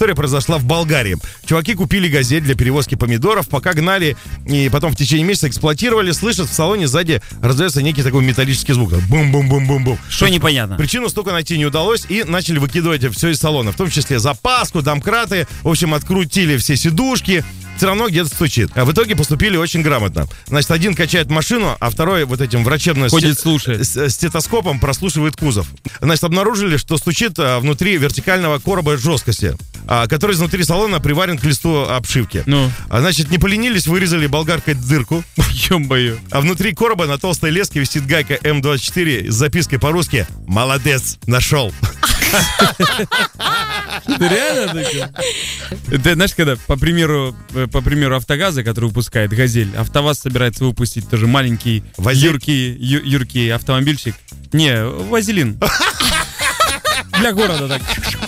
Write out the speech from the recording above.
история произошла в Болгарии. Чуваки купили «Газель» для перевозки помидоров, пока гнали и потом в течение месяца эксплуатировали, слышат, в салоне сзади раздается некий такой металлический звук. Бум-бум-бум-бум-бум. Что непонятно? Причину стука найти не удалось, и начали выкидывать все из салона, в том числе запаску, домкраты, в общем, открутили все сидушки. Все равно где-то стучит. А в итоге поступили очень грамотно. Значит, один качает машину, а второй вот этим врачебным стетоскопом прослушивает кузов. Значит, обнаружили, что стучит внутри вертикального короба жесткости, который изнутри салона приварен к листу обшивки. Значит, не поленились, вырезали болгаркой дырку. Ё-моё. А внутри короба на толстой леске висит гайка М24 с запиской по-русски: «Молодец, нашел». Ты реально такой? Ты знаешь, когда, по примеру «АвтоГаза», который выпускает «Газель», «АвтоВАЗ» собирается выпустить тоже маленький, юркий автомобильчик. Не, вазелин. Для города так.